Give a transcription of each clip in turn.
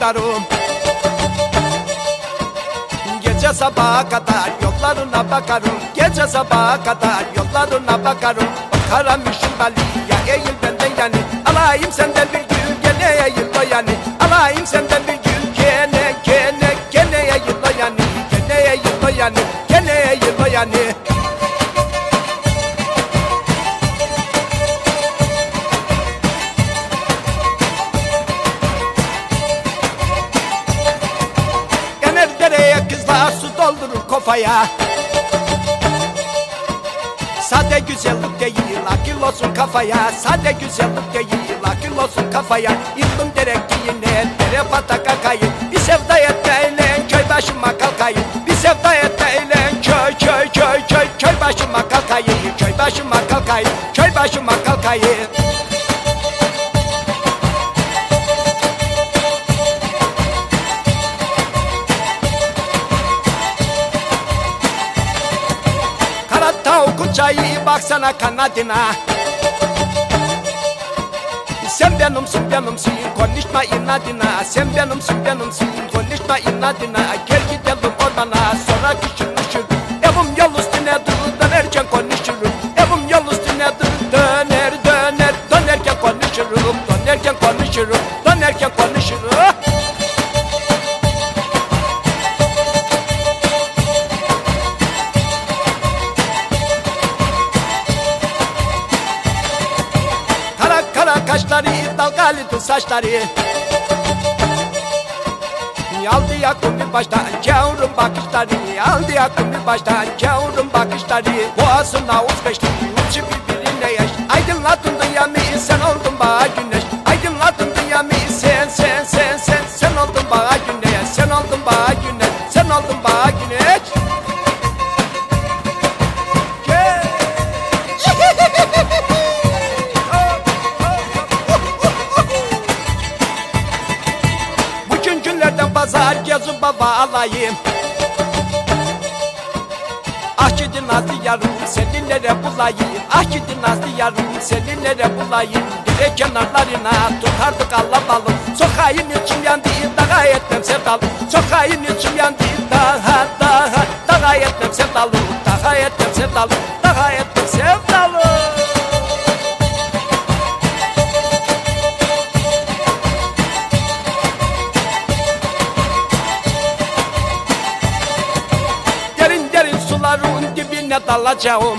tutarım. Gece sabaha kadar yollarına bakarım. Gece sabaha kadar yollarına bakarım. Bakaramışım Ali'ye eğil benden yani. Alayım senden bir gün gene eğil o yani. Alayım senden bir gün gene eğil o yani. Gene eğil o yani. Gene eğil o yani. Dereye kızlar su doldurur kafaya. Sade güzellik değil akıl olsun kafaya. Sade güzellik değil akıl olsun kafaya. Yıldım derek yine dere pataka kayın. Bir sevda et eğlen köy başıma kalkayım. Bir sevda et eğlen köy başıma kalkayım. Köy başıma kalkayım. Köy başıma kalkayım. Çayı baksana kanadına. Sen benimsin konuşma inadına. Sen benimsin konuşma inadına. Gel gidelim ormana sonra düşünüşür. Evim yol üstünedir dönerken konuşurum. Evim yol üstünedir dönerken konuşurum. Dönerken konuşurum. Kaşları dalgalıdır saçları. Aldı yakın bir baştan gavurun bakışları. Aldı yakın bir baştan gavurun bakışları. Boğazına uzbeşti uçu birbirine yaş. Aydınlatın dünyamı sen oldun bana güneş. Aydınlatın dünyamı sen oldun bana güneş. Sen oldun bana güneş. Sen oldun bana güneş. Pazar gezip baba alayım. Ah gidi nazlı yarım seni nere bulayım. Ah gidi nazlı yarım seni nere bulayım. Dere kenarlarına tutardık alabalım. Sokağın içim yandı daha etmem sevdalım. Sokağın içim yandı daha etmem sevdalım. Daha etmem sevdalım. Daha etmem sevdalım. Suların dibine dalacağım.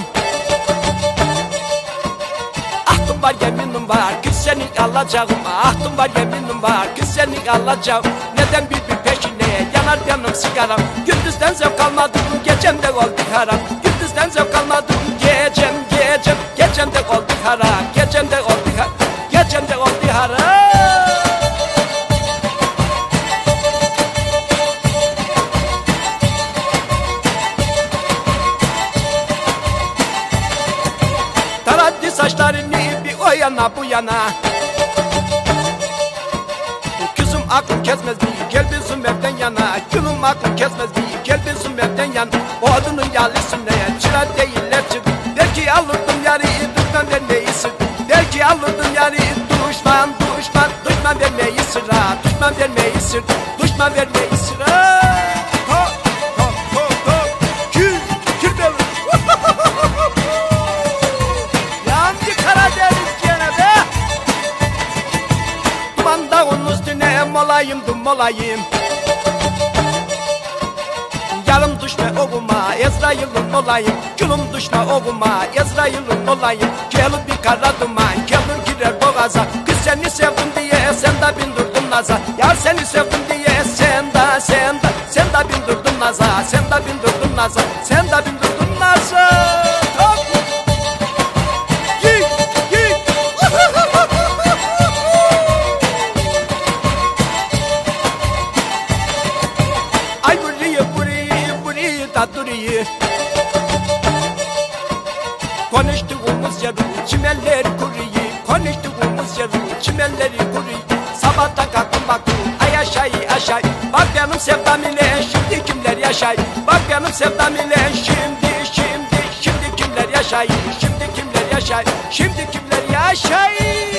Ahtım var yeminim var kız seni alacağım. Ahtım var yeminim var kız seni alacağım. Neden bir peşine yanar benim sigaram. Gündüzden zevk almadım gecemde oldu haram. Gündüzden zevk almadım gecemde oldu haram. Gecemde oldu haram. Taraddi saçlarını bir o yana bu yana. Kızım aklım kesmez değil gel bizim evden yana. Gülüm aklım kesmez değil gel bizim evden yana. O adının yalısında çıra değiller çık. Belki alırdım yarı düşman vermeyi sık. Belki alırdım yarı düşman vermeyi sıra. Düşman vermeyi sıra. Düşman vermeyi sıra. Molayım yarım düşme oğuma Ezrail'in olayım. Gülüm düşme oğuma Ezrail'in olayım. Gelir bir kara duman gelir girer boğaza. Kız seni sevdim diye sen de bindirdin naza. Yar seni sevdim diye sen de bindirdin naza. Sen de bindirdin naza. Sen de bindirdin naza. Konuştuğumuz yarı çimenler kuruyor. Konuştuğumuz yarı çimenleri kuruyor. Sabahtan kalktım baktım ay aşağı. Bak benim sevdam ile şimdi kimler yaşay. Bak benim sevdam ile şimdi kimler yaşay. Şimdi kimler yaşay. Şimdi kimler yaşay.